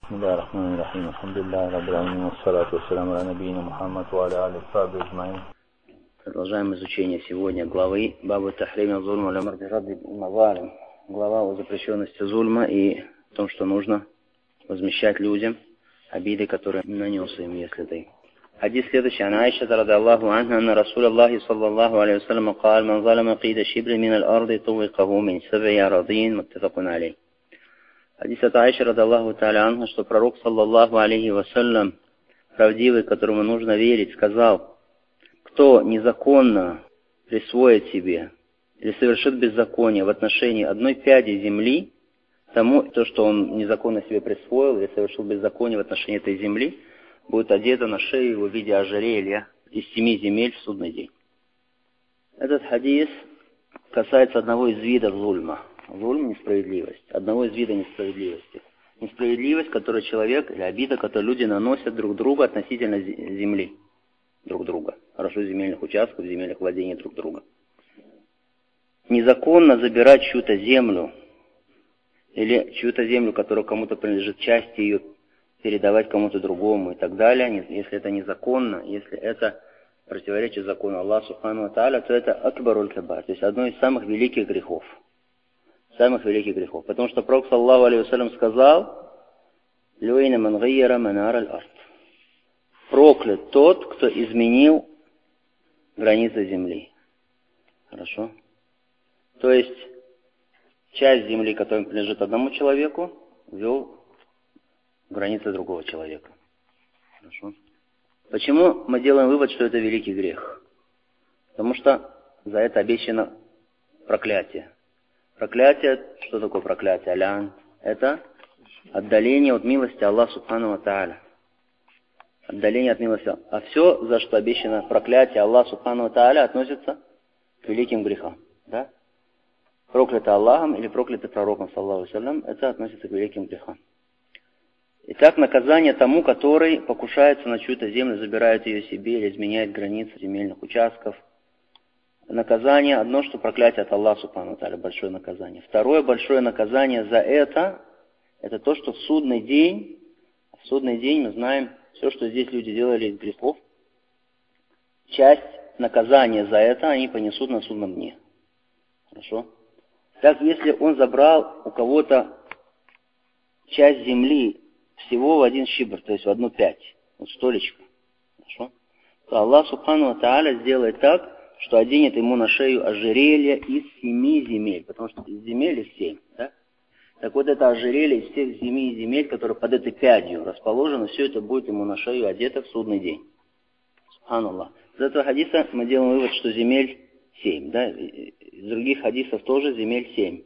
بسم الله الرحمن الرحيم الحمد لله رب العالمين والصلاة والسلام على نبينا محمد وعلى آله وصحبه أجمعين. Продолжаем изучение сегодня главы Бабу Тахрима Зульма ля Мардирадди Мазалим. Глава о запрещенности зульма и о том, что нужно возмещать людям обиды, которые нанес им, если ты. Хадис следующий. Ан Айша ради Аллаху анха, анна Расул Аллахи саллаллаху алейхи вассалям قال من ظلم قيد شبر من الأرض طوقه من 7 أراضين متفق عليه. Хадис от Айши ради Аллаху та'аля анха, что пророк саллаллаху алейхи вассалям, правдивый, которому нужно верить, сказал: кто незаконно присвоит себе или совершит беззаконие в отношении одной пяди земли, тому то, что он незаконно себе присвоил или совершил беззаконие в отношении этой земли, будет одето на шею его в виде ожерелья из 7 земель в судный день. Этот хадис касается одного из видов зульма. Зульм – несправедливость. Одного из видов несправедливости. Несправедливость, которую человек, или обида, которую люди наносят друг другу относительно земли. Друг друга. Хорошо, земельных участков, земельных владений друг друга. Незаконно забирать чью-то землю, или чью-то землю, которая кому-то принадлежит, части ее передавать кому-то другому и так далее, если это незаконно, если это противоречит закону Аллаха Субхану ва Тааля, то это акбаруль кабар, то есть одно из самых великих грехов. Самых великих грехов. Потому что Пророк саллаллаху алейхи вассалям сказал: «Люэйна ман гайяра манар аль-ард». Проклят тот, кто изменил границы земли. Хорошо? То есть, часть земли, которая принадлежит одному человеку, ввел границы другого человека. Хорошо? Почему мы делаем вывод, что это великий грех? Потому что за это обещано проклятие. Проклятие, что такое проклятие? Алян. Это отдаление от милости Аллаха Субхану ва Тааля. Отдаление от милости. А все, за что обещано проклятие Аллаха Субхану ва Тааля, относится к великим грехам. Да? Проклято Аллахом или проклято пророком, саллаллаху алейхи ва саллям, это относится к великим грехам. Итак, наказание тому, который покушается на чью-то землю, забирает ее себе или изменяет границы земельных участков. Наказание одно, что проклятие от Аллаха Субхану ва Тааля, большое наказание. Второе большое наказание за это то, что в судный день мы знаем, все, что здесь люди делали из грехов, часть наказания за это они понесут на судном дне. Хорошо? Так, если он забрал у кого-то часть земли всего в 1 шибр, то есть в 1/5, вот столечко, хорошо, то Аллах Субхану ва Тааля сделает так, что оденет ему на шею ожерелье из 7 земель, потому что из земель их 7, да? Так вот это ожерелье из всех 7 земель, которые под этой пядью расположены, все это будет ему на шею одето в судный день. Субханаллах. Из этого хадиса мы делаем вывод, что земель 7, да? Из других хадисов тоже земель 7.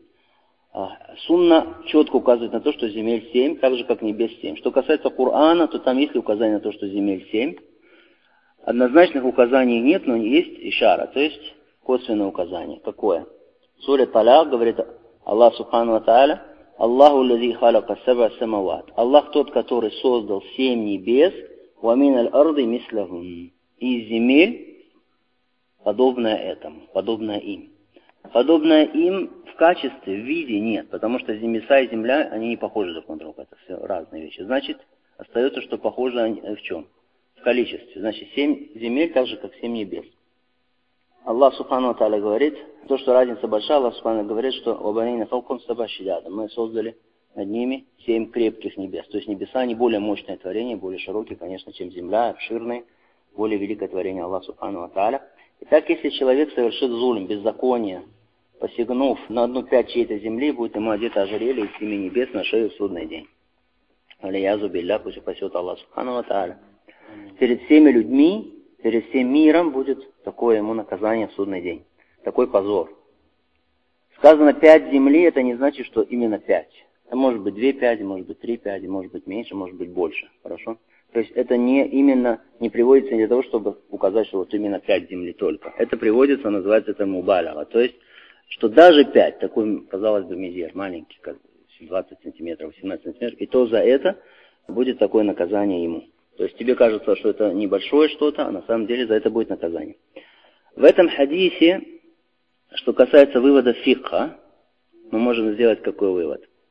Сунна четко указывает на то, что земель 7, так же как небес 7. Что касается Корана, то там есть указание на то, что земель 7. Однозначных указаний нет, но есть ишара, то есть косвенное указание. Какое? В суре Таляк говорит Аллах Субхану ва Тааля: Аллаху лази халака саба самават. Аллах тот, который создал 7 небес, ва мин аль-арды мислахум. И из земель подобное этому, подобное им. Подобное им в качестве, в виде нет, потому что небеса и земля, они не похожи друг на друга, это все разные вещи. Значит, остается, что похожи они в чем? В количестве. Значит, 7 земель так же, как 7 небес. Аллах Субхану ва Тааля говорит, то, что разница большая, Аллах Субхану говорит, что «Вабанейна фалкон сабашидада». Мы создали над ними 7 крепких небес. То есть небеса, они более мощное творение, более широкие, конечно, чем земля, обширные, более великое творение Аллаха Субхану ва Тааля. Итак, если человек совершит зулм, беззаконие, посягнув на 1/5 чьей-то земли, будет ему одето ожерелье из 7 небес на шею в судный день. Алиязу билля, пусть упасет Аллах Субхану ва Тааля. Перед всеми людьми, перед всем миром будет такое ему наказание в судный день. Такой позор. Сказано 5 земли, это не значит, что именно 5. Это может быть 2 пяди, может быть 3 пяди, может быть меньше, может быть больше. Хорошо? То есть это не приводится не для того, чтобы указать, что вот именно 5 земли только. Это приводится, называется это мубаляга. То есть, что даже 5, такой, казалось бы, мизер, маленький, как 20 сантиметров, 18 сантиметров, и то за это будет такое наказание ему. То есть тебе кажется, что это небольшое что-то, а на самом деле за это будет наказание. В этом хадисе, что касается вывода фикха, мы можем сделать какой вывод?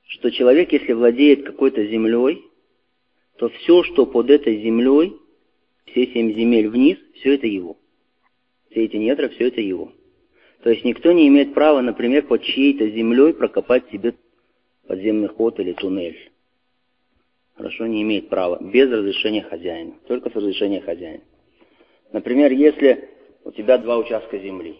что человек, если владеет какой-то землей, то все, что под этой землей, все 7 земель вниз, все это его. Все эти недра, все это его. То есть никто не имеет права, например, под чьей-то землей прокопать себе подземный ход или туннель. Хорошо, не имеет права, без разрешения хозяина, только с разрешения хозяина. Например, если у тебя 2 участка земли,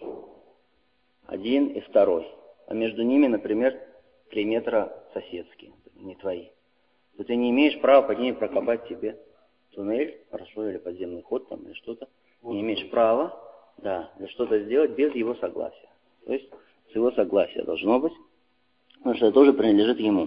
один и второй, а между ними, например, 3 метра соседские, не твои, то ты не имеешь права под ними прокопать себе туннель, хорошо, или подземный ход там, или что-то. Не имеешь права, да, или что-то сделать без его согласия. То есть с его согласия должно быть, потому что это тоже принадлежит ему.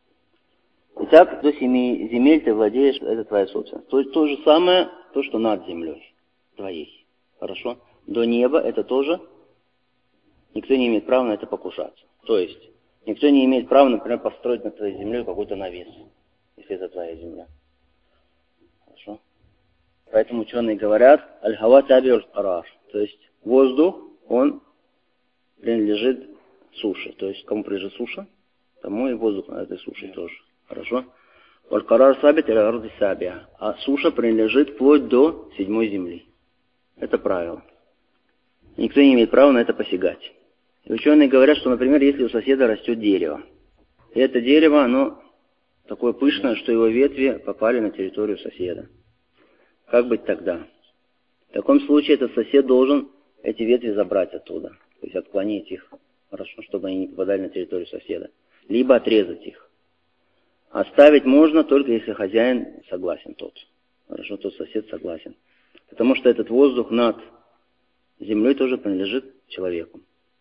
Итак, до 7 земель ты владеешь, это твоя собственность. То же самое, то, что над землей твоей. Хорошо? До неба это тоже никто не имеет права на это покушаться. То есть никто не имеет права, например, построить над твоей землей какой-то навес, если это твоя земля. Хорошо? Поэтому ученые говорят, аль-хава таби аль-карар. То есть воздух, он принадлежит суше. То есть кому принадлежит суша, тому и воздух на этой суше тоже. Хорошо? Аль-карар сабит аль-арди сабия. А суша принадлежит вплоть до 7 земли. Это правило. Никто не имеет права на это посягать. И ученые говорят, что, например, если у соседа растет дерево, и это дерево, оно такое пышное, что его ветви попали на территорию соседа. Как быть тогда? В таком случае этот сосед должен эти ветви забрать оттуда, то есть отклонить их, хорошо, чтобы они не попадали на территорию соседа, либо отрезать их. Оставить можно только если хозяин согласен тот. Хорошо, тот сосед согласен. Потому что этот воздух над землей тоже принадлежит человеку.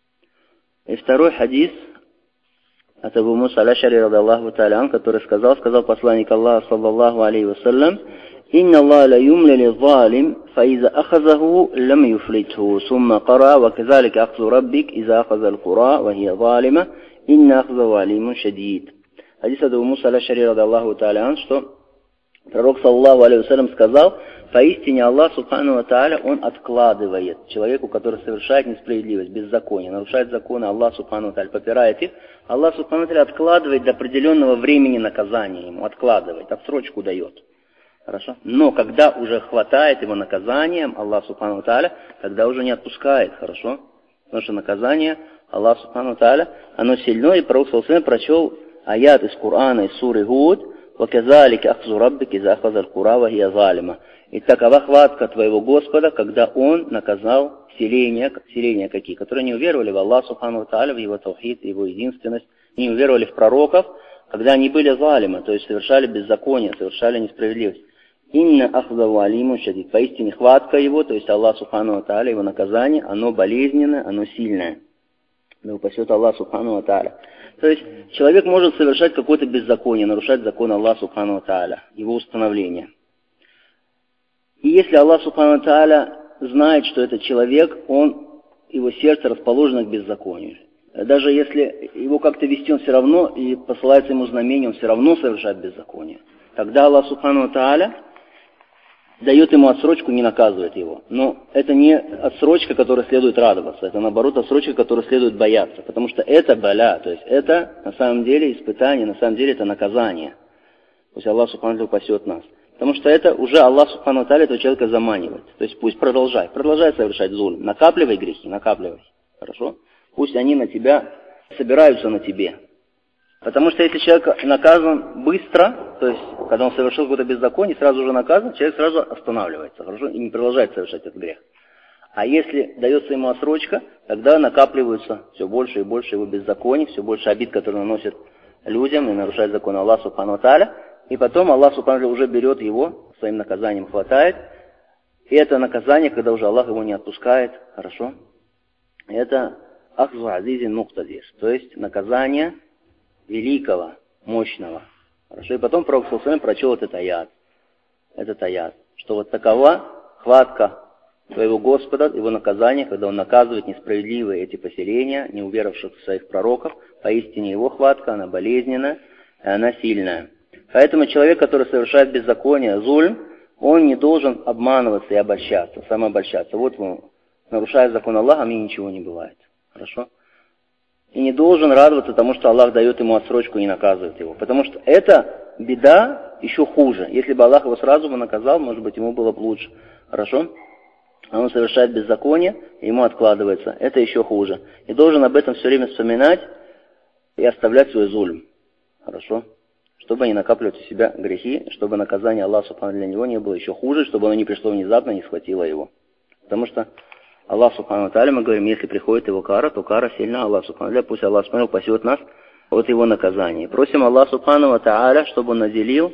И второй хадис от Абу Муса аль-Аш'ари радиаллаху та'аля, который сказал посланник Аллаха саллаллаху алейхи вассалям: «Инна Аллаха ла юмли ли-залим, фа-иза ахазаху лам юфлитху, сумма кара, ва казалика ахзу раббик, иза ахаза аль-кура, ва хия залима, инна ахзаху алимун шадид». Хадис от Абу Муса аль-Аш'ари радиаллаху та'аля, что пророк саллаллаху алейхи вассалям сказал: поистине Аллах субхану ва тааля, Он откладывает человеку, который совершает несправедливость, беззаконие, нарушает законы Аллах субхану ва тааля, попирает их, Аллах субхану ва тааля откладывает до определенного времени наказания ему, откладывает, отсрочку дает. Хорошо? Но когда уже хватает его наказанием, Аллах субхану ва тааля, тогда уже не отпускает, хорошо? Потому что наказание Аллах субхану ва тааля, оно сильно, и пророк саллаллаху алейхи ва саллям прочел аят из Корана, из суры Гуд: «Ваказалик ахзу раббик иза ахаза аль-кура ва хия залима». И такова хватка твоего Господа, когда Он наказал селения какие, которые не уверовали в Аллах субхану ва тааля, в Его таухид, в Его единственность, не уверовали в пророков, когда они были залимы, то есть совершали беззаконие, совершали несправедливость. Инна ахзаву алиму шадид. Поистине хватка Его, то есть Аллах субхану ва тааля, Его наказание, оно болезненное, оно сильное. Да упасет Аллах субхану ва тааля. То есть человек может совершать какое-то беззаконие, нарушать закон Аллаха субхану ва тааля, Его установление. И если Аллах субхану ва тааля знает, что этот человек, его сердце расположено к беззаконию, даже если его как-то вести, он все равно, и посылается ему знамение, он все равно совершает беззаконие, тогда Аллах субхану ва тааля дает ему отсрочку, не наказывает его. Но это не отсрочка, которой следует радоваться, это наоборот отсрочка, которой следует бояться, потому что это баля, то есть это на самом деле испытание, на самом деле это наказание. Пусть Аллах субхану ва тааля упасет нас. Потому что это уже Аллах субхану ва тааля этого человека заманивает. То есть пусть продолжай совершать зулм, накапливай грехи, накапливай. Хорошо? Пусть они на тебя собираются на тебе. Потому что если человек наказан быстро, то есть когда он совершил какое-то беззаконие, сразу же наказан, человек сразу останавливается, хорошо, и не продолжает совершать этот грех. А если дается ему отсрочка, тогда накапливаются все больше и больше его беззаконий, все больше обид, которые наносят людям и нарушают закон Аллаха субхану ва тааля. И потом Аллах субхану ва тааля уже берет его, своим наказанием хватает. И это наказание, когда уже Аллах его не отпускает, хорошо, это ахзу азизин муктадир, то есть наказание великого, мощного. Хорошо, и потом пророк саллаллаху алейхи ва саллям прочел этот аят, что вот такова хватка твоего Господа, его наказание, когда он наказывает несправедливые эти поселения, не уверовавших в своих пророков, поистине его хватка, она болезненная, и она сильная. Поэтому человек, который совершает беззаконие, зульм, он не должен обманываться и обольщаться, самообольщаться. Вот он, нарушая закон Аллаха, мне ничего не бывает. Хорошо? и не должен радоваться тому, что Аллах дает ему отсрочку и не наказывает его. Потому что эта беда еще хуже. Если бы Аллах его сразу бы наказал, может быть, ему было бы лучше. Хорошо? А он совершает беззаконие, и ему откладывается. Это еще хуже. И должен об этом все время вспоминать и оставлять свой зульм. Хорошо? Чтобы не накапливать у себя грехи, чтобы наказание Аллаха Субхану для него не было еще хуже, чтобы оно не пришло внезапно, не схватило его. Потому что Аллах Субхану Тааля, мы говорим, если приходит его кара, то кара сильна Аллах Субхану Тааля, пусть Аллах Субхану пасет нас от его наказания. Просим Аллах Субхану Тааля, чтобы он наделил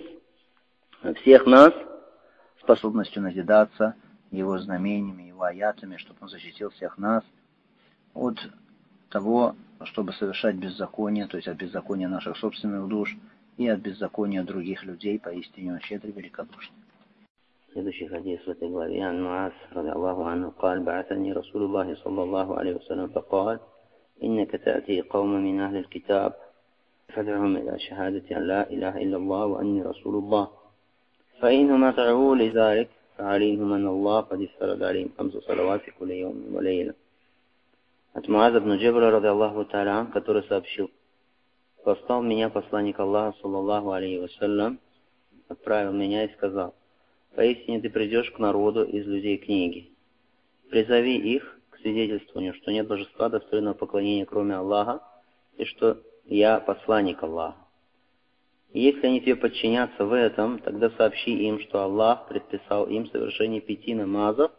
всех нас способностью назидаться его знамениями, его аятами, чтобы он защитил всех нас от того, чтобы совершать беззаконие, то есть от беззакония наших собственных душ и от беззакония других людей, поистине он щедрый, великодушный. Следующий хадис в этой главе. Ан Муаз, ради Аллаху анху, قال بعثني رسول الله صلى الله عليه وسلم فقال إنك تأتي قوم من أهل الكتاب فادعهم إلى شهادة أن لا إله إلا الله وأني رسول الله فإنهم أطاعوا لذلك فعليهم أن الله قد افترض عليهم 5 صلوات في كل يوم وليلة. От Муаза ибн Джабаля, ради Аллаху та'аля, который сообщил: послал меня посланник Аллаха, саллаллаху алейхи вассалям, отправил меня и сказал: поистине ты придешь к народу из людей книги. Призови их к свидетельствованию, что нет божества достойного поклонения, кроме Аллаха, и что я посланник Аллаха. И если они тебе подчинятся в этом, тогда сообщи им, что Аллах предписал им совершение 5 намазов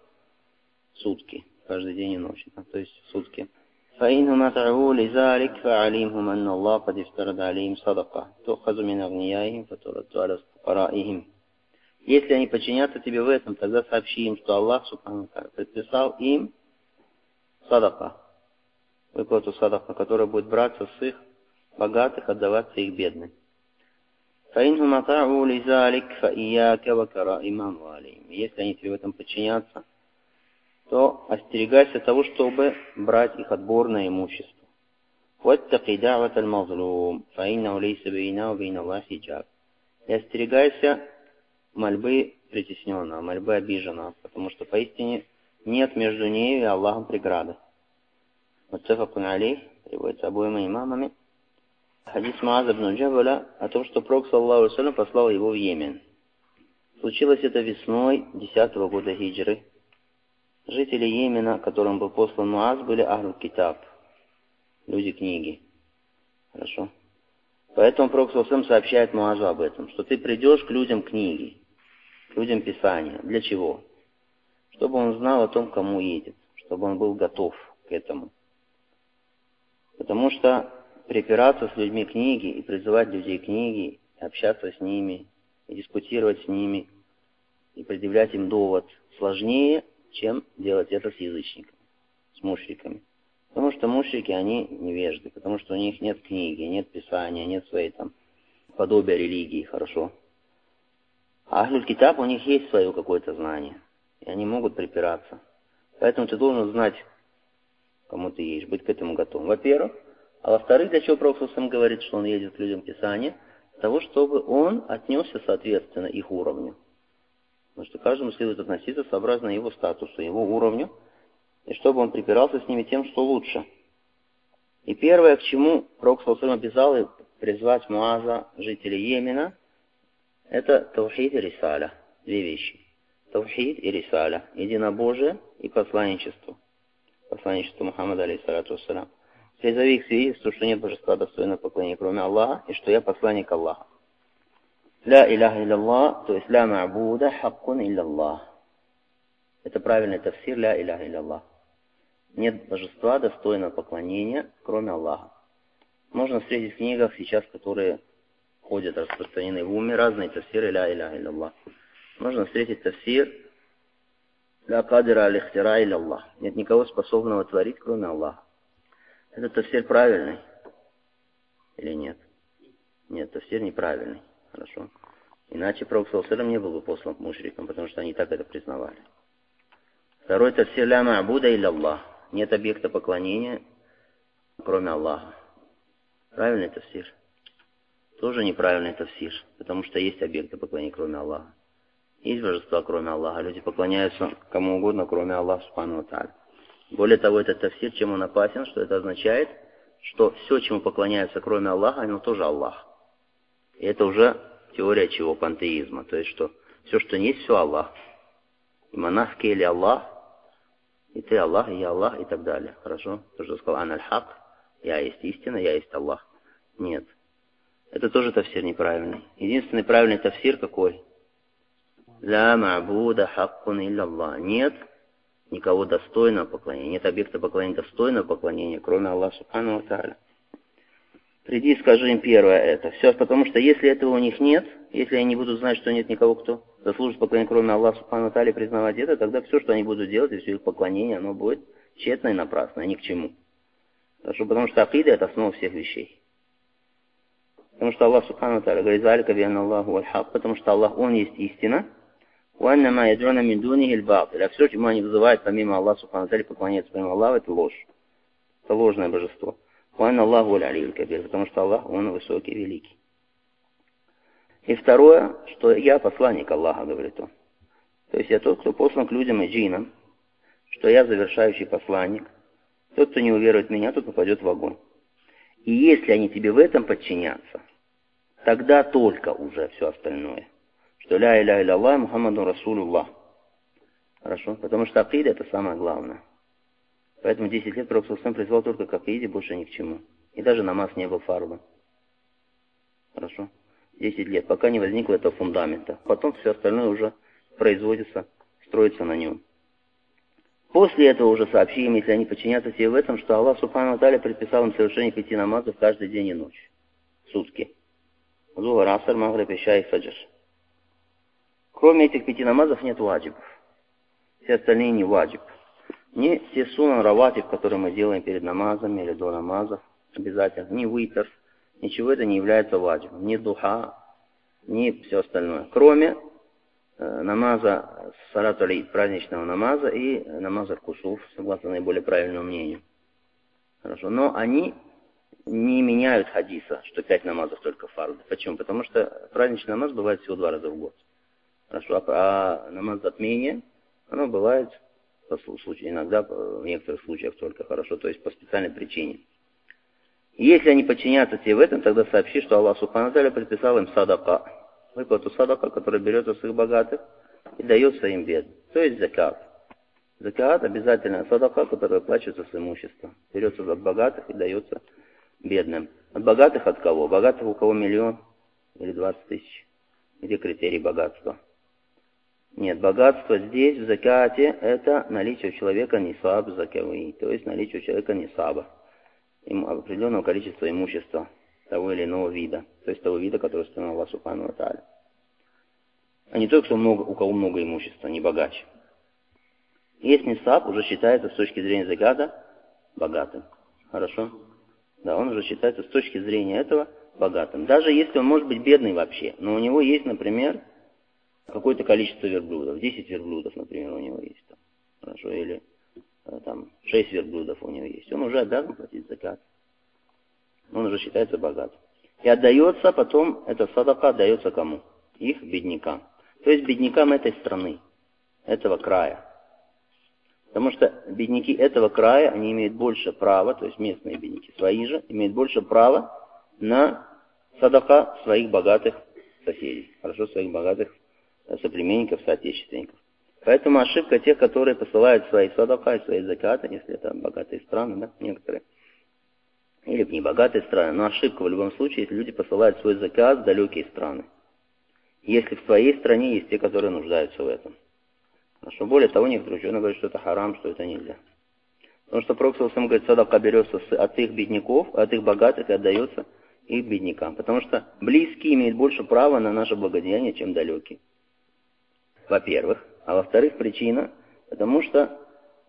в сутки, каждый день и ночь, то есть в сутки. فإنهم أطاعوا لذلك فعليهم أن الله قد افترض عليهم صدقة تؤخذ من أغنيائهم فترد على فقرائهم. Если они подчинятся тебе в этом, тогда сообщи им, что Аллах Субхану Тааля предписал им садака, выплату садака, которая будет браться с их богатых, отдаваться их бедным. فإنهم أطاعوا لذلك فإياك وكرائم أموالهم. Если они тебе в этом подчинятся, то остерегайся того, чтобы брать их отборное имущество. واتق دعوة المظلوم فإنه ليس بينه وبين الله حجاب. И остерегайся мольбы притесненного, мольбы обиженного, потому что поистине нет между нею и Аллахом преграды. Муттафакун алейх, приводится обоими имамами. Хадис Муаза ибн Джабаля о том, что Пророк саллаллаху алейхи ва саллям послал его в Йемен. Случилось это весной 10-го года хиджры. Жители Йемена, которым был послан Муаз, были Ахль Китаб, люди книги. Хорошо. Поэтому Пророк саллаллаху алейхи ва саллям сообщает Муазу об этом, что ты придешь к людям книги, к людям Писания. Для чего? Чтобы он знал о том, кому едет, чтобы он был готов к этому. Потому что припираться с людьми книги и призывать людей книги, общаться с ними, и дискутировать с ними, и предъявлять им довод сложнее, чем делать это с язычниками, с мушриками. Потому что мушрики, они невежды, потому что у них нет книги, нет Писания, нет своей там подобия религии, хорошо. А Ахлюль Китаб, у них есть свое какое-то знание, и они могут припираться. Поэтому ты должен знать, кому ты едешь, быть к этому готовым. Во-первых. А во-вторых, для чего Пророк сам говорит, что он едет к людям Писания? Для того, чтобы он отнесся соответственно их уровню. Потому что каждому следует относиться сообразно его статусу, его уровню, и чтобы он припирался с ними тем, что лучше. И первое, к чему Пророк обязал и призвать Муаза, жителей Йемена, это таухид и рисаля. 2 вещи. Таухид и рисаля. Единобожие и посланничество. Посланничество Мухаммада, алейхиссалату вассалям. Призови их свидетельству, что нет божества достойного поклонения, кроме Аллаха, и что я посланник Аллаха. Ля иляха илля, то есть ля ма'буда хаккун илля Аллах. Это правильный тафсир ля иляха илля. Нет божества достойного поклонения, кроме Аллаха. Можно встретить в книгах сейчас, которые ходят, распространены в уме, разные тафсиры ля иляха илля. Можно встретить тафсир ля кадира аль-ихтира илля Аллах. Нет никого способного творить, кроме Аллаха. Этот тафсир правильный или нет? Нет, тафсир неправильный. Хорошо. Иначе Пророк саллаллаху алейхи ва саллям не был бы послан к мушрикам, потому что они так это признавали. Второй тафсир ля ма'буда илля Аллах. Нет объекта поклонения, кроме Аллаха. Правильный тафсир? Тоже неправильный тафсир, потому что есть объекты поклонения, кроме Аллаха. Есть божества, кроме Аллаха. Люди поклоняются кому угодно, кроме Аллаха субхану ва тааля. Более того, этот тафсир, чем он опасен, что это означает, что все, чему поклоняются кроме Аллаха, оно тоже Аллах. И это уже теория чего? Пантеизма. То есть, что все, что есть, все Аллах. И монах в келе Аллах, и ты Аллах, и я Аллах, и так далее. Хорошо? То, что сказал Ан аль-Хак, я есть истина, я есть Аллах. Нет. Это тоже тафсир неправильный. Единственный правильный тафсир какой? Ла ма'буда хаккун илля Аллах. Нет никого достойного поклонения, нет объекта поклонения достойного поклонения, кроме Аллаха субхану ва тааля. Приди и скажи им первое это. Все, потому что если этого у них нет, если они будут знать, что нет никого, кто заслужит поклонения, кроме Аллаха субхану ва тааля, признавать это, тогда все, что они будут делать, и все их поклонение, оно будет тщетно и напрасно, ни к чему. Потому что акида — это основа всех вещей. Потому что Аллах субхану ва тааля говорит: «Залика бианна Аллаху аль-хак», потому что Аллах, Он есть истина. «Уаннама ядрона мин дунихи аль-батиль». А все, чему они вызывают помимо Аллаха субхану ва тааля, поклоняются помимо Аллаха, это ложь. Это ложное божество. «Уанна Аллаху аль-алиюль кабир», потому что Аллах, Он высокий, великий. И второе, что я посланник Аллаха, говорит он. То есть я тот, кто послан к людям и джинам, что я завершающий посланник. Тот, кто не уверует в меня, тот попадет в огонь. И если они тебе в этом подчинятся, тогда только уже все остальное. Что ля иля илля Аллах Мухаммаду Расулуллах. Хорошо? Потому что акида — это самое главное. Поэтому 10 лет Пророк сам призвал только к акиде, больше ни к чему. И даже намаз не был фардом. Хорошо? 10 лет, пока не возникло этого фундамента. Потом все остальное уже производится, строится на нем. После этого уже сообщи им, если они подчинятся себе в этом, что Аллах субхану ва тааля предписал им совершение 5 намазов каждый день и ночь. Сутки. Зухр, аср, магриб, иша и фаджр. Кроме этих 5 намазов нет ваджибов. Все остальные не ваджиб. Не все сунан раватиб, которые мы делаем перед намазами или до намазов, обязательно. Ни витр, ничего это не является ваджибом. Ни духа, ни все остальное. Кроме намаза салату алейд, праздничного намаза, и намаза кусуф, согласно наиболее правильному мнению. Хорошо. Но они не меняют хадиса, что 5 намазов только фарды. Почему? Потому что праздничный намаз бывает всего 2 раза в год. Хорошо. А намаз затмения, оно бывает иногда, в некоторых случаях только. Хорошо. То есть по специальной причине. И если они подчинятся тебе в этом, тогда сообщи, что Аллах субхану ва тааля предписал им садака. Выплату садака, которая берется с их богатых и дается им бедным. То есть закат. Закат обязательно садака, которая выплачивается с имущества. Берется от богатых и дается бедным. От богатых от кого? Богатых у кого 1 000 000 или 20 000. Где критерий богатства? Нет, богатство здесь в закате это наличие у человека нисаб закавы. То есть наличие у человека нисаба. Определенного количества имущества того или иного вида. То есть того вида, который установил Аллах субхану ва тааля. А не только, у кого много имущества, не богаче. Если нисаб уже считается с точки зрения заката богатым. Хорошо? Да, он уже считается с точки зрения этого богатым. Даже если он может быть бедный вообще, но у него есть, например, какое-то количество верблюдов. 10 верблюдов, например, у него есть. Там. Хорошо? Или там 6 верблюдов у него есть. Он уже обязан платить закат. Он уже считается богатым. И отдается потом, эта садака отдается кому? Их беднякам. То есть беднякам этой страны, этого края. Потому что бедняки этого края, они имеют больше права, то есть местные бедняки, свои же, имеют больше права на садака своих богатых соседей. Хорошо, своих богатых соплеменников, соотечественников. Поэтому ошибка тех, которые посылают свои садака и свои закаты, если это богатые страны, да, некоторые, или не богатые страны, но ошибка в любом случае, если люди посылают свой закат в далекие страны. Если в своей стране есть те, которые нуждаются в этом. Хорошо. Более того, некоторые ученые говорят, что это харам, что это нельзя. Потому что Пророк сам говорит, садака берется от их бедняков, от их богатых и отдается их беднякам. Потому что близкие имеют больше права на наше благодеяние, чем далекие. Во-первых. А во-вторых, причина, потому что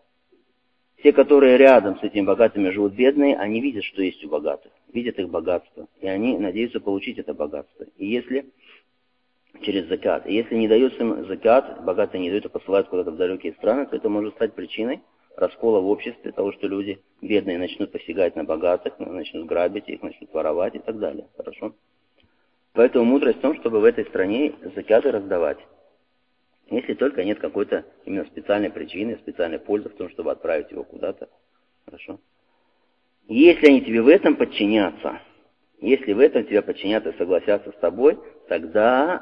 те, которые рядом с этими богатыми живут бедные, они видят, что есть у богатых, видят их богатство, и они надеются получить это богатство. И если через закат, и если не дается им закат, богатые не дают, а посылают куда-то в далекие страны, то это может стать причиной раскола в обществе, того, что люди бедные начнут посягать на богатых, начнут грабить их, начнут воровать и так далее. Хорошо? Поэтому мудрость в том, чтобы в этой стране закаты раздавать. Если только нет какой-то именно специальной причины, специальной пользы в том, чтобы отправить его куда-то. Хорошо? Если они тебе в этом подчинятся, если в этом тебя подчинятся и согласятся с тобой, тогда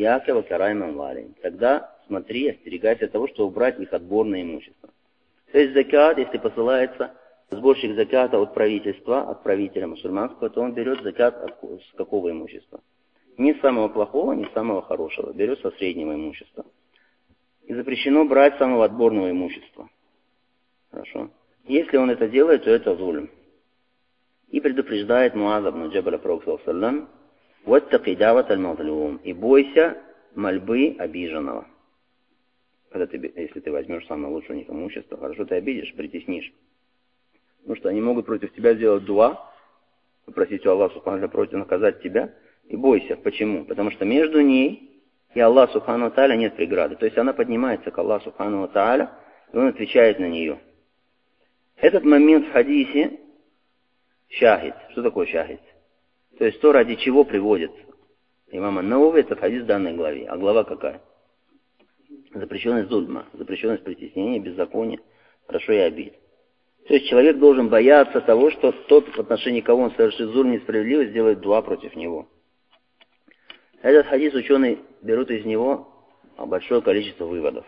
тогда смотри, остерегайся того, чтобы убрать их отборное имущество. То есть закят, если посылается сборщик закята от правительства, от правителя мусульманского, то он берет закят с какого имущества? Не с самого плохого, не с самого хорошего, берет со среднего имущества. И запрещено брать самого отборного имущества. Хорошо? Если он это делает, то это зулм. И предупреждает Муаз ибн Джабаля пророк саллаллаху алейхи ва саллям: «Ваттаки дават аль-мазлум», и бойся мольбы обиженного. Если ты возьмешь самое лучшее у них имущество, хорошо, ты обидишь, притеснишь. Потому что они могут против тебя сделать дуа, попросить у Аллаха субхану ва против наказать тебя, и бойся. Почему? Потому что между ней и Аллах субхану ва тааля нет преграды. То есть она поднимается к Аллаху субхану ва тааля, и он отвечает на нее. Этот момент в хадисе шахид. Что такое шахид? То есть то, ради чего приводит имам ан-Навави, это хадис в данной главе. А глава какая? Запрещенность зульма, запрещенность притеснения, беззакония, хорошо, и обид. То есть человек должен бояться того, что тот, в отношении кого он совершит зульм, несправедливость, сделает дуа против него. Этот хадис ученые берут из него большое количество выводов.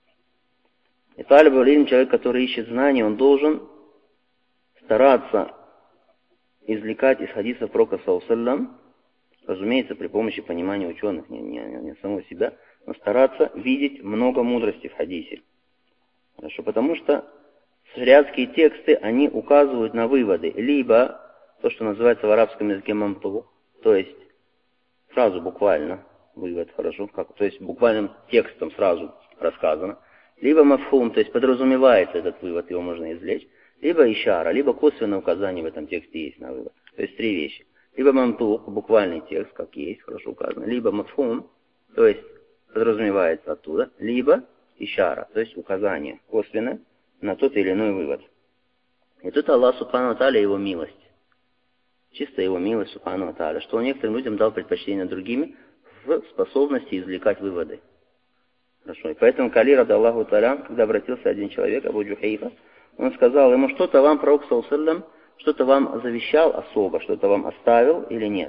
И талиб аль-илм, человек, который ищет знания, он должен стараться извлекать из хадисов пророка саллаллаху алейхи ва саллям, разумеется, при помощи понимания ученых, не самого себя, но стараться видеть много мудрости в хадисе. Хорошо, потому что шариатские тексты, они указывают на выводы, либо то, что называется в арабском языке мамту, то есть сразу буквально вывод, хорошо, то есть буквальным текстом сразу рассказано, либо мафхум, то есть подразумевается этот вывод, его можно извлечь, либо ишара, либо косвенное указание в этом тексте есть на вывод. То есть три вещи. Либо мамтук, буквальный текст, как есть, хорошо указано, либо мафхум, то есть подразумевается оттуда, либо ишара, то есть указание косвенное на тот или иной вывод. И тут Аллах субхану ва тааля, его милость, чисто его милость субхану ва тааля, что он некоторым людям дал предпочтение над другими в способности извлекать выводы. Хорошо. И поэтому Али радаллаху тааля, когда обратился один человек, Абу Джухайфа, он сказал ему: что-то вам пророк саллаллаху алейхи ва саллям, что-то вам завещал особо, что-то вам оставил или нет?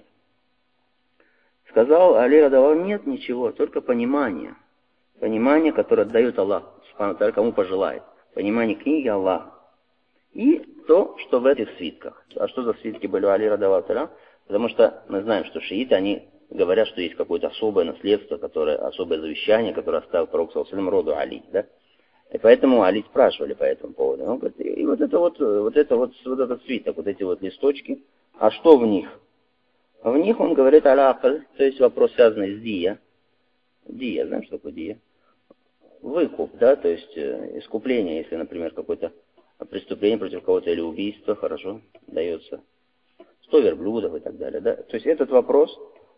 Сказал Али радаллаху: нет, ничего, только понимание. Понимание, которое дает Аллах субхану ва тааля, кому пожелает. Понимание книги Аллаха. И то, что в этих свитках. А что за свитки были у Али радаллаху тааля? Потому что мы знаем, что шииты, они говорят, что есть какое-то особое наследство, особое завещание, которое оставил пророк саллаллаху алейхи ва саллям роду Али, да? И поэтому Али спрашивали по этому поводу. Он говорит, и вот этот свиток, вот эти вот листочки, а что в них? В них он говорит аль-акль, то есть вопрос, связанный с дия. Дия, знаем, что такое дия? Выкуп, да, то есть искупление, если, например, какое-то преступление против кого-то или убийство, хорошо, дается 100 верблюдов и так далее, да. То есть этот вопрос,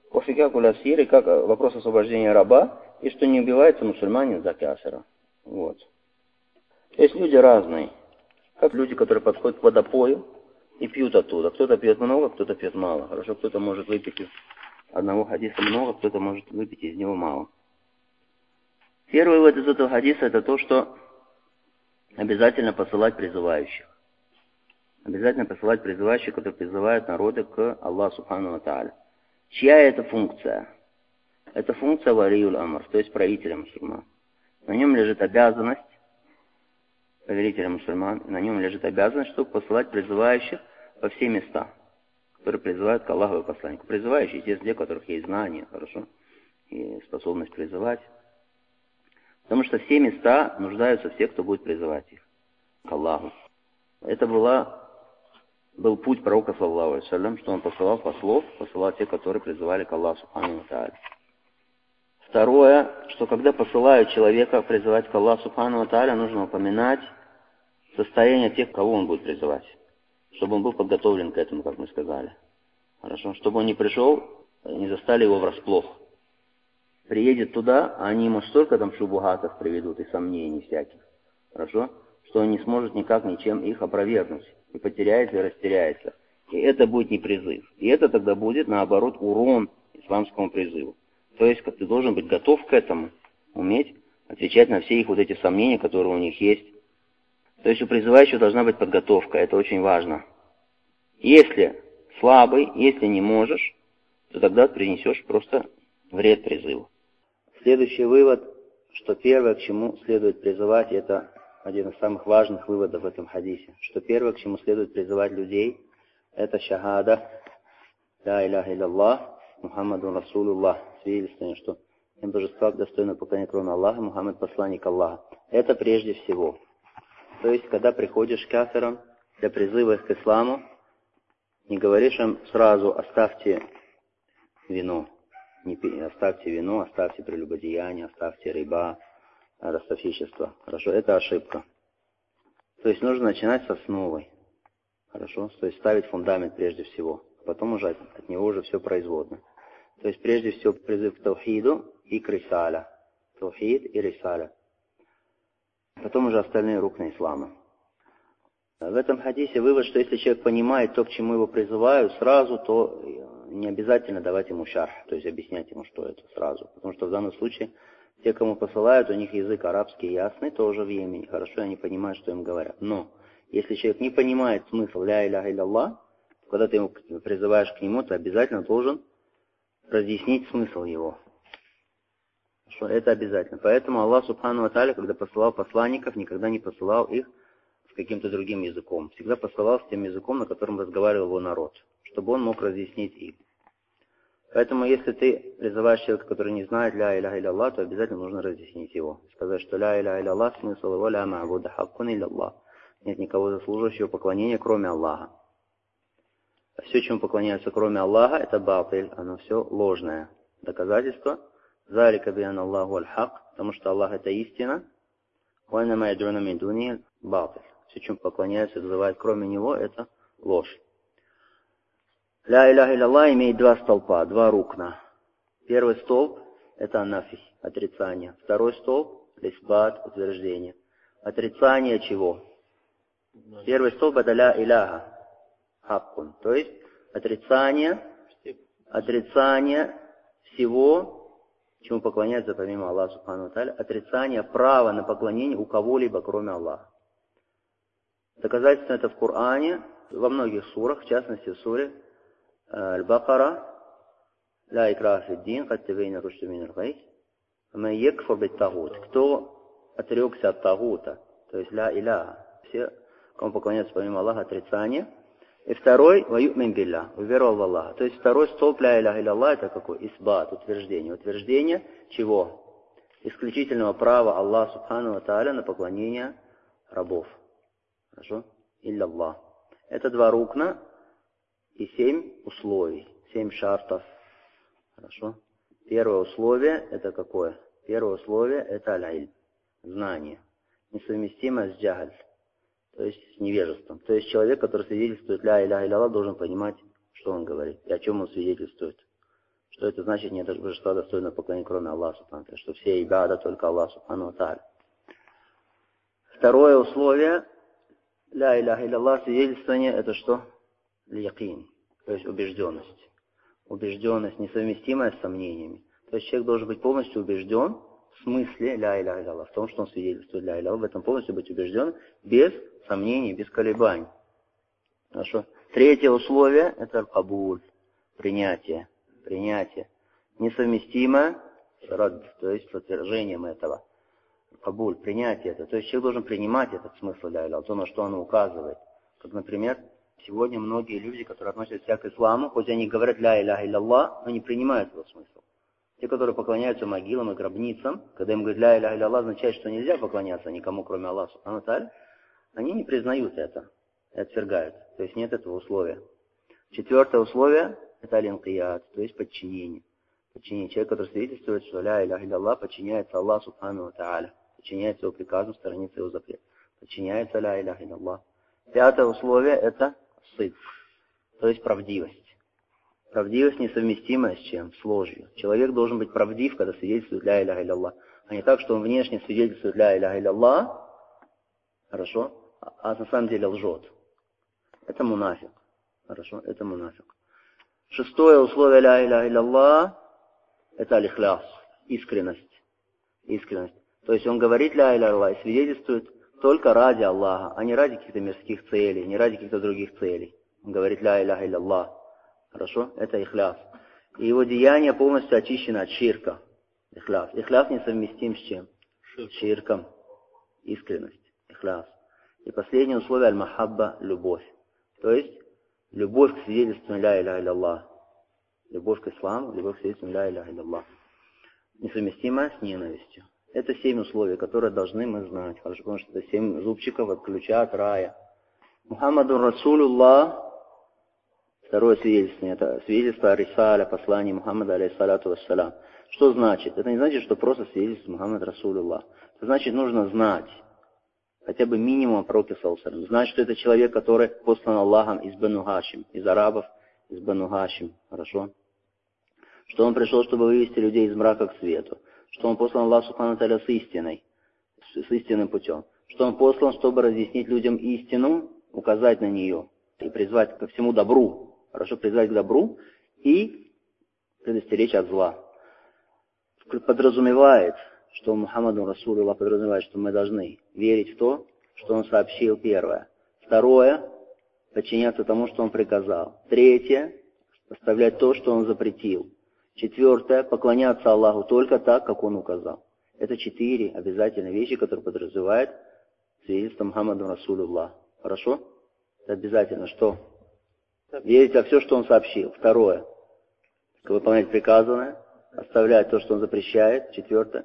как вопрос освобождения раба, и что не убивается мусульманин за кафира. Вот. Есть люди разные, как люди, которые подходят к водопою и пьют оттуда. Кто-то пьет много, кто-то пьет мало. Хорошо, кто-то может выпить из одного хадиса много, кто-то может выпить из него мало. Первый вывод из этого хадиса — это то, что обязательно посылать призывающих. Обязательно посылать призывающих, которые призывают народы к Аллаху субхану ва тааля. Чья это функция? Это функция валиюль амр, то есть правителя мусульман. На нем лежит обязанность, повелителя мусульман, на нем лежит обязанность, чтобы посылать призывающих во все места, которые призывают к Аллаху и посланнику. Призывающие, те, для которых есть знания, хорошо, и способность призывать. Потому что все места нуждаются в тех, кто будет призывать их к Аллаху. Это был путь пророка, саллаллаху алейхи ва саллям, что он посылал послов, посылал тех, которые призывали к Аллаху субхану ва тааля. Второе, что когда посылают человека призывать к Аллаху субхану ва тааля, нужно упоминать состояние тех, кого он будет призывать. Чтобы он был подготовлен к этому, как мы сказали. Хорошо? Чтобы он не пришел, не застали его врасплох. Приедет туда, а они ему столько там шубухатов приведут и сомнений всяких. Хорошо? Что он не сможет никак ничем их опровергнуть. И потеряется, и растеряется. И это будет не призыв. И это тогда будет, наоборот, урон исламскому призыву. То есть, ты должен быть готов к этому, уметь отвечать на все их вот эти сомнения, которые у них есть. То есть, у призывающего должна быть подготовка, это очень важно. Если слабый, если не можешь, то тогда принесешь просто вред призыву. Следующий вывод, что первое, к чему следует призывать, это один из самых важных выводов в этом хадисе, что первое, к чему следует призывать людей, это шахада, ля иляха илlallah, Мухаммадун Расулуллах, свидетельствование, что им божества достойно поклонения, кроме Аллаха, Мухаммад посланник Аллаха. Это прежде всего. То есть, когда приходишь к кафирам для призыва их к исламу, не говоришь им сразу «оставьте вино», оставьте вино, оставьте прелюбодеяние, оставьте риба, ростовщичество. Хорошо, это ошибка. То есть нужно начинать с основой. Хорошо, то есть ставить фундамент прежде всего. Потом уже от него уже все производно. То есть прежде всего призыв к таухиду и к рисаля. Таухид и рисаля. Потом уже остальные рукны ислама. В этом хадисе вывод, что если человек понимает то, к чему его призывают, сразу, то не обязательно давать ему шарх, то есть объяснять ему, что это сразу. Потому что в данном случае те, кому посылают, у них язык арабский ясный, тоже в Йемене. Хорошо, они понимают, что им говорят. Но если человек не понимает смысл ля иляха илlallah, когда ты ему призываешь к нему, ты обязательно должен разъяснить смысл его. Хорошо, это обязательно. Поэтому Аллах Субхану ва Тааля, когда посылал посланников, никогда не посылал их с каким-то другим языком. Всегда посылал с тем языком, на котором разговаривал его народ, чтобы он мог разъяснить им. Поэтому, если ты призываешь человека, который не знает ля иляха илlallah, то обязательно нужно разъяснить его. Сказать, что ля иляха илlallah, смысл его ля ма'буда хаккун илlallah. Нет никого заслуживающего поклонения, кроме Аллаха. А все, чему поклоняются, кроме Аллаха, это батиль, оно все ложное. Доказательство. Залика биан Аллаху аль-хак, потому что Аллах это истина. Вайнама яджуна мин дуни батиль. Все, чему поклоняются, называют, кроме него, это ложь. Ля иляха илlallah имеет два столпа, два рукна. Первый столб – это нафи, отрицание. Второй столб – лисбат, утверждение. Отрицание чего? Первый столб – это ля иляха, хаккун. То есть отрицание всего, чему поклоняются помимо Аллаха Субхану ва Тааля, отрицание права на поклонение у кого-либо, кроме Аллаха. Доказательство это в Коране, во многих сурах, в частности в суре Аль-Бакара, «Ла икраха фид-дин, кад табайяна рушду миналь гай, ман якфур бит-тагут». Кто отрекся от тагута, то есть ля иляха, все, кому поклоняются помимо Аллаха, отрицание. И второй, «ва ю'мин билля», уверовал в Аллаха. То есть второй столб ля иляха илlallah это какой? Исбат, утверждение. Утверждение чего? Исключительного права Аллаха Субхану ва Тааля на поклонение рабов. Хорошо? Илlallah. Это два рукна и 7 условий, 7 шартов. Хорошо? Первое условие это какое? Первое условие это аль-иль, знание, несовместимо с джахаль, то есть с невежеством. То есть человек, который свидетельствует ля иляха илlallah, должен понимать, что он говорит и о чем он свидетельствует. Что это значит, нет божества достойного поклонения, кроме Аллаха Субхану ва Тааля, что все ибада только Аллах Субхану ва Тааля. Второе условие ля иляха илlallah, свидетельствование, это что? Якин, то есть убежденность. Убежденность, несовместимая с сомнениями. То есть человек должен быть полностью убежден в смысле ля иляха илlallah, в том, что он свидетельствует ля илlallah, в этом полностью быть убежден без сомнений, без колебаний. Хорошо. Третье условие это кабуль, принятие. Принятие. Несовместимо с рад, то есть с отвержением этого. Кабуль, принятие это. То есть человек должен принимать этот смысл ля илlallah, то, на что оно указывает. Как, например, сегодня многие люди, которые относятся к исламу, хоть они говорят ля иляха илlallah, но не принимают его смысл. Те, которые поклоняются могилам и гробницам, когда им говорят ля иляха илlallah, означает, что нельзя поклоняться никому, кроме Аллаха Субхану ва Тааля, они не признают это и отвергают. То есть нет этого условия. Четвертое условие это аль-инкият, то есть подчинение. Подчинение. Человек, который свидетельствует, что ля иляха илlallah подчиняется Аллаху Субхану ва Тааля, подчиняется его приказам, сторонится его запрет. Подчиняется ля иляха илlallah. Пятое условие это сидк, то есть правдивость. Правдивость несовместимая с чем? С ложью. Человек должен быть правдив, когда свидетельствует ля иляха илlallah. А не так, что он внешне свидетельствует ля иляха илlallah, хорошо, а на самом деле лжет. Это мунафик. Хорошо, это мунафик. Шестое условие ля иляха илlallah это аль-ихляс, искренность. Искренность. То есть он говорит ля иляха илlallah и свидетельствует только ради Аллаха, а не ради каких-то мирских целей, не ради каких-то других целей. Он говорит ля иляха илля. Хорошо? Это ихляс. И его деяние полностью очищено от ширка. Ихляс. Ихляс несовместим с чем? С ширком. Искренность. Ихляс. И последнее условие аль-махабба – любовь. То есть, любовь к свидетельству ля иляха илля. Любовь к исламу, любовь к свидетельству ля иляха илля. Несовместимая с ненавистью. Это 7 условий, которые должны мы знать. Хорошо, потому что это 7 зубчиков от ключа от рая. Мухаммадун Расулуллах. Второе свидетельство, это свидетельство о рисале, послании Мухаммада, алейхиссалату вассалям. Что значит? Это не значит, что просто свидетельство Мухаммад Расулуллах. Это значит, нужно знать, хотя бы минимум о пророке саллаллаху. Знать, что это человек, который послан Аллахом из Бану Хашим, из арабов, из Бану Хашим. Хорошо? Что он пришел, чтобы вывести людей из мрака к свету. Что он послан Аллаху Субхану ва Тааля с истиной, с истинным путем. Что он послан, чтобы разъяснить людям истину, указать на нее и призвать ко всему добру. Хорошо, призвать к добру и предостеречь от зла. Подразумевает, что Мухаммаду Расулуллах подразумевает, что мы должны верить в то, что он сообщил, первое. Второе, подчиняться тому, что он приказал. Третье, оставлять то, что он запретил. Четвертое, поклоняться Аллаху только так, как он указал. Это 4 обязательные вещи, которые подразумевает свидетельство Мухаммаду Расулуллах. Хорошо? Это обязательно что? Верить во все, что он сообщил. Второе, выполнять приказанное, оставлять то, что он запрещает. Четвертое,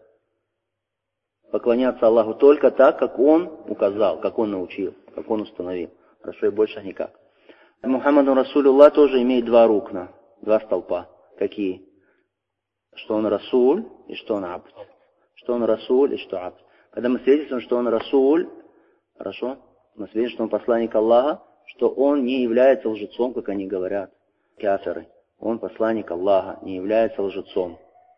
поклоняться Аллаху только так, как он указал, как он научил, как он установил. Хорошо, и больше никак. Мухаммаду Расулуллах тоже имеет 2 рукна, 2 столпа. Какие? Что он Расуль и что он Абд. Что он Расуль и что Абд. Когда мы свидетельствуем, что он Расуль, хорошо, мы свидетельствуем, что он посланник Аллаха, что он не является лжецом, как они говорят, кафиры. Он посланник Аллаха, не является лжецом.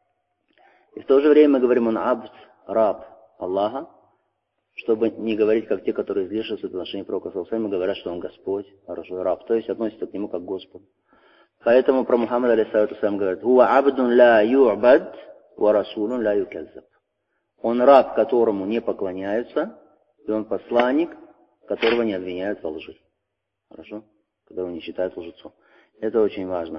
И в то же время мы говорим, он абд, раб Аллаха, чтобы не говорить, как те, которые излишиваются в отношении пророка саллаллаху алейхи ва саллям, говорят, что он Господь, хорошо, раб, то есть относятся к нему как к Господу. Поэтому про Мухаммада алейхиссалату вассалям говорят, «Хуа абдун ла ю'бад, ва расулун ла юказзаб». Он раб, которому не поклоняются, и он посланник, которого не обвиняют во лжи. Хорошо? Которого не считают лжецом. Это очень важно.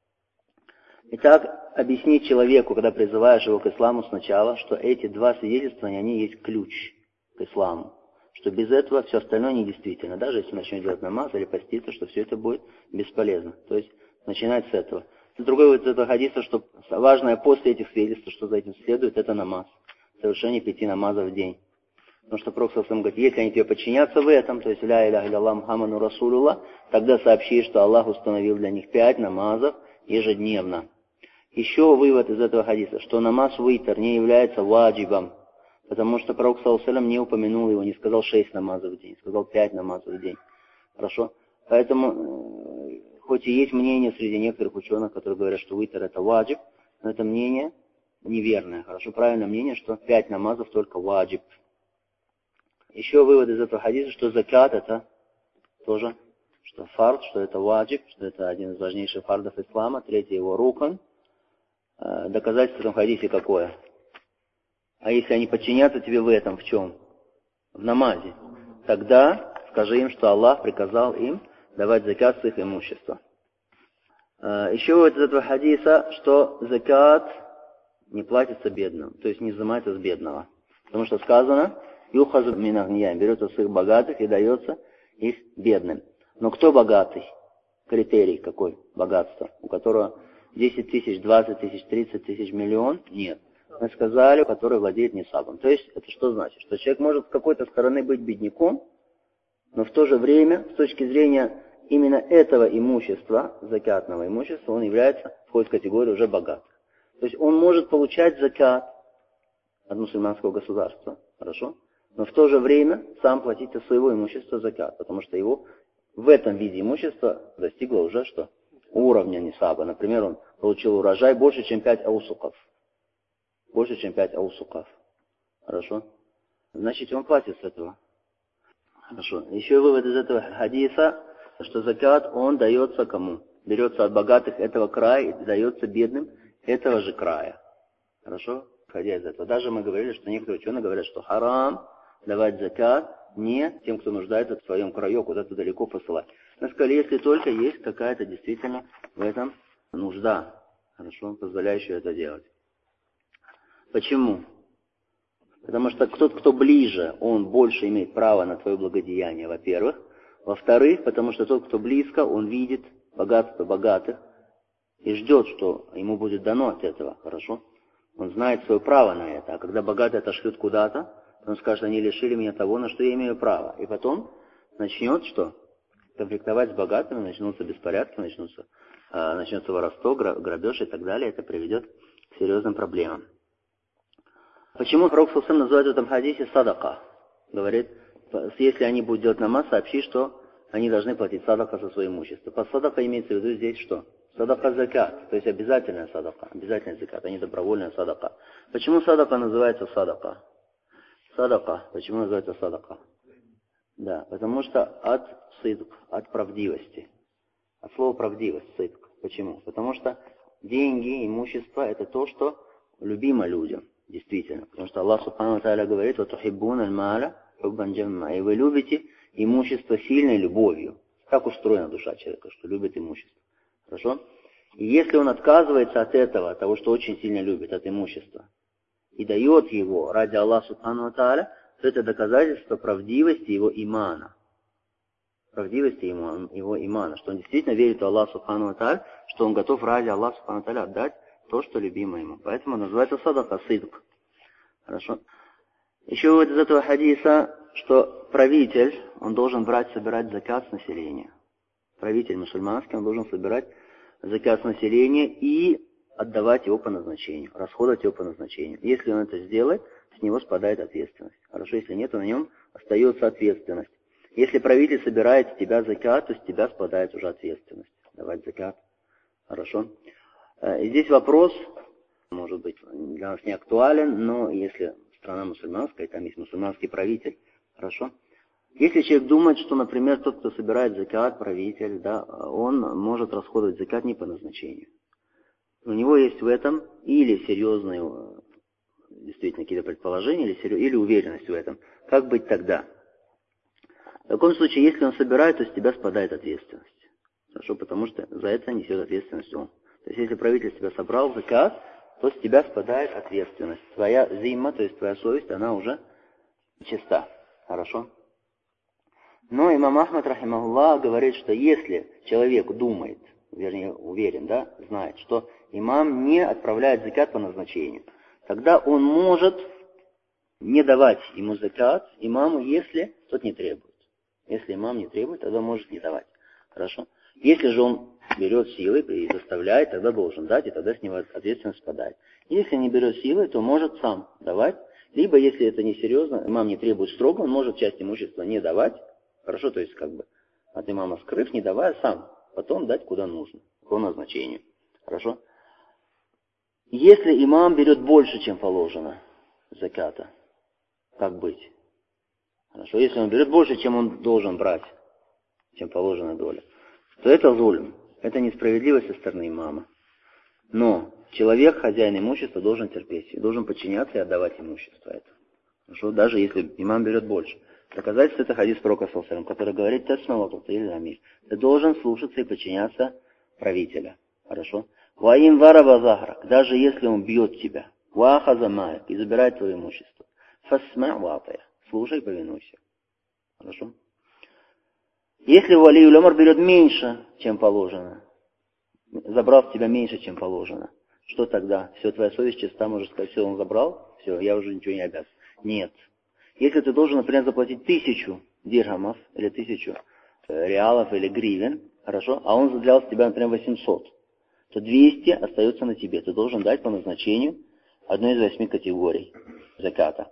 Итак, объяснить человеку, когда призываешь его к исламу сначала, что эти 2 свидетельствования, они есть ключ к исламу. Что без этого все остальное недействительно. Даже если начнет делать намаз или поститься, что все это будет бесполезно. То есть, начинать с этого. Другой вот этого хадиса, что важное после этих свидетельств, что за этим следует, это намаз. Совершение 5 намазов в день. Потому что Пророк саллаллаху алейхи ва саллям говорит, если они тебе подчинятся в этом, то есть ля иляха илля Мухаммаду Расулуллах, тогда сообщи, что Аллах установил для них 5 намазов ежедневно. Еще вывод из этого хадиса, что намаз витр не является ваджибом, потому что Пророк саллаллаху алейхи ва саллям не упомянул его, не сказал 6 намазов в день, сказал 5 намазов в день. Хорошо? Поэтому, хоть и есть мнение среди некоторых ученых, которые говорят, что витр это ваджиб, но это мнение неверное. Хорошо? Правильное мнение, что 5 намазов только ваджиб. Еще вывод из этого хадиса, что закат это тоже, что фард, что это ваджиб, что это один из важнейших фардов ислама, третий его рукан. Доказательство в этом хадисе какое? А если они подчинятся тебе в этом, в чем? В намазе. Тогда скажи им, что Аллах приказал им давать закат с их имущества. Еще вывод из этого хадиса, что закат не платится бедным, то есть не взимается с бедного. Потому что сказано, юхазу мин агнияйм, берется с их богатых и дается их бедным. Но кто богатый? Критерий какой богатства? У которого 10 тысяч, 20 тысяч, 30 тысяч, миллион? Нет. Мы сказали, который владеет нисабом. То есть, это что значит? Что человек может с какой-то стороны быть бедняком, но в то же время, с точки зрения именно этого имущества, закатного имущества, он является, входит в категорию уже богатых. То есть, он может получать закат от мусульманского государства, хорошо? Но в то же время сам платить от своего имущества закат, потому что его в этом виде имущества достигло уже что? Уровня нисаба. Например, он получил урожай больше, чем 5 аусуков. Больше, чем 5 аусуков. Хорошо? Значит, он платит с этого. Хорошо. Еще вывод из этого хадиса, что закат, он дается кому? Берется от богатых этого края и дается бедным этого же края. Хорошо? Исходя из этого. Даже мы говорили, что некоторые ученые говорят, что харам давать закат не тем, кто нуждается в своем краю, куда-то далеко посылать. Мы сказали, если только есть какая-то действительно в этом нужда, хорошо, позволяющая это делать. Почему? Потому что тот, кто ближе, он больше имеет право на твое благодеяние, во-первых. Во-вторых, потому что тот, кто близко, он видит богатство богатых и ждет, что ему будет дано от этого, хорошо? Он знает свое право на это, а когда богатые отошлют куда-то, он скажет, они лишили меня того, на что я имею право. И потом начнет что? Конфликтовать с богатыми, начнутся беспорядки, начнется воровство, грабеж и так далее. Это приведет к серьезным проблемам. Почему пророк ﷺ называет в этом хадисе садака? Говорит, если они будут делать намаз, сообщи, что они должны платить садака за свое имущество. Под садака имеется в виду здесь что? Садака закат, то есть обязательная садака, обязательный закат, а не добровольная садака. Почему садака называется садака? Садака, почему называется садака? Да, потому что от сидк, от правдивости. От слова правдивость, сидк. Почему? Потому что деньги, имущество, это то, что любимо людям, действительно. Потому что Аллах Субхану ва Тааля говорит, «Ватухиббуна аль-маля хуббан джамма». И вы любите имущество сильной любовью. Так устроена душа человека, что любит имущество. Хорошо? И если он отказывается от этого, от того, что очень сильно любит, от имущества, и дает его ради Аллаха Субхану ва Тааля, то это доказательство правдивости его имана. Правдивости его имана, что он действительно верит в Аллаха Субхану ва Тааля, что он готов ради Аллаха Субхану ва Тааля отдать то, что любимо ему. Поэтому называется садака, сидк. Хорошо? Еще вот из этого хадиса, что правитель, он должен собирать закат с населения. Правитель мусульманский, он должен собирать закат с населения и отдавать его по назначению, расходовать его по назначению. Если он это сделает, с него спадает ответственность. Хорошо, если нет, то на нем остается ответственность. Если правитель собирает с тебя закат, то с тебя спадает уже ответственность. Давать закат. Хорошо. И здесь вопрос, может быть, для нас не актуален, но если страна мусульманская, там есть мусульманский правитель, хорошо. Если человек думает, что, например, тот, кто собирает закат, правитель, да, он может расходовать закат не по назначению. У него есть в этом или серьезные, действительно, какие-то предположения, или уверенность в этом. Как быть тогда? В таком случае, если он собирает, то с тебя спадает ответственность. Хорошо, потому что за это несет ответственность он. То есть, если правитель с тебя собрал закат, то с тебя спадает ответственность. Твоя зимма, то есть твоя совесть, она уже чиста. Хорошо? Но имам Ахмад, рахимахуллах, говорит, что если человек думает, вернее, уверен, да, знает, что имам не отправляет закат по назначению, тогда он может не давать ему закат имаму, если тот не требует. Если имам не требует, тогда может не давать. Хорошо? Если же он берет силы и заставляет, тогда должен дать, и тогда с него ответственность спадает. Если не берет силы, то может сам давать. Либо, если это несерьезно, имам не требует строго, он может часть имущества не давать. Хорошо, то есть как бы от имама скрыв, не давая сам. Потом дать куда нужно, по назначению. Хорошо? Если имам берет больше, чем положено заката, как быть? Хорошо, если он берет больше, чем он должен брать, чем положена доля, то это зульм, это несправедливость со стороны имама. Но человек, хозяин имущества, должен терпеть, и должен подчиняться и отдавать имущество это. Хорошо, даже если имам берет больше. Доказательство это хадис пророка ﷺ, который говорит, ты должен слушаться и подчиняться правителя. Хорошо? Ваим вараба захрак, даже если он бьет тебя, вахаза маек, и забирает твое имущество. Фасма ватая, слушай и повинуйся. Хорошо? Если валиюль омар берет меньше, чем положено, забрал с тебя меньше, чем положено, что тогда? Все, твоя совесть чиста, можешь сказать, все, он забрал, все, я уже ничего не обязан. Нет. Если ты должен, например, заплатить 1000 дирхамов, или 1000 реалов, или гривен, хорошо, а он взял с тебя, например, 800, то 200 остается на тебе. Ты должен дать по назначению одной из 8 категорий заката.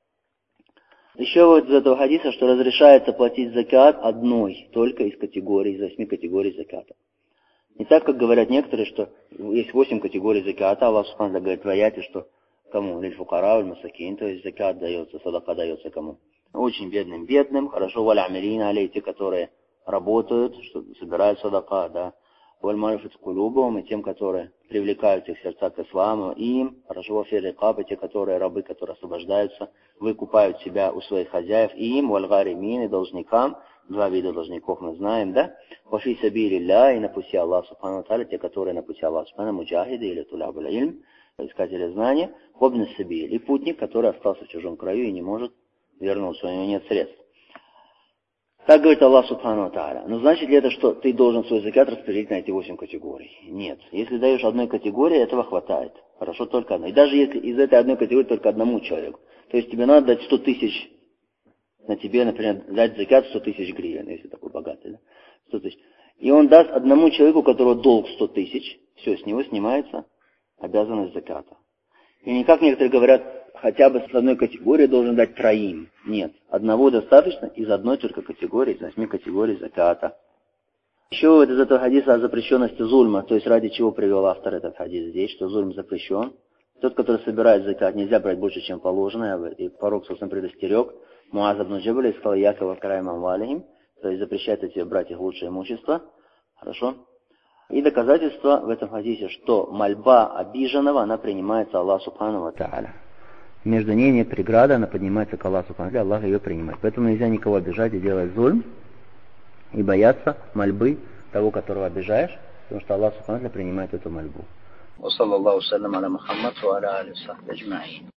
Еще вот из этого хадиса, что разрешается платить закат одной, только из 8 категорий заката. Не так, как говорят некоторые, что есть 8 категорий заката, Аллах Субхану говорит в аяте, что кому? Лиль-фукара, аль-масакин, то есть закат дается, садака дается кому? Очень бедным, хорошо, валь-амилина, алей, те, которые работают, что собирают садака, да, валь-марифат кулубовым, и тем, которые привлекают их сердца к исламу, и им, хорошо, вафир-рикаб, те, которые рабы, которые освобождаются, выкупают себя у своих хозяев, и им, валь-гаримин, и должникам, Два вида должников мы знаем, да? Вафи сабилилля, и на пути Аллаха Субхану Тааля, те, которые на пути Аллаха Субхану, муджахиды или тулябуль ильм, искатели знания, вобн сабиль, и путник, который остался в чужом краю и не может вернуться, у него нет средств. Так говорит Аллах Субхану Тааля. Но значит ли это, что ты должен свой закат распределить на эти 8 категорий? Нет. Если даешь одной категории, этого хватает. Хорошо, только одной. И даже если из этой одной категории только одному человеку. То есть тебе надо дать 100 тысяч, на тебе, например, дать закат 100 тысяч гривен, если такой богатый, да? 100 тысяч. И он даст одному человеку, у которого долг 100 тысяч, все, с него снимается обязанность заката. И не как некоторые говорят, хотя бы с одной категории должен дать троим. Нет, одного достаточно из одной только категории, из 8 категорий заката. Еще из этого хадиса о запрещенности зульма, то есть ради чего привел автор этот хадис здесь, что зульм запрещен. Тот, который собирает закат, нельзя брать больше, чем положено, и пророк, собственно, предостерег Муаз ибн Джабаля и сказал: Якова караймам валихим, то есть запрещает тебе брать их лучшее имущество. Хорошо? И доказательство в этом хадисе, что мольба обиженного, она принимается Аллаху Субхану ва Тааля. Между ней нет преграды, она поднимается к Аллаху Субхану ва Тааля, Аллах ее принимает. Поэтому нельзя никого обижать и делать зульм, и бояться мольбы того, которого обижаешь, потому что Аллах Субхану ва Тааля принимает эту мольбу.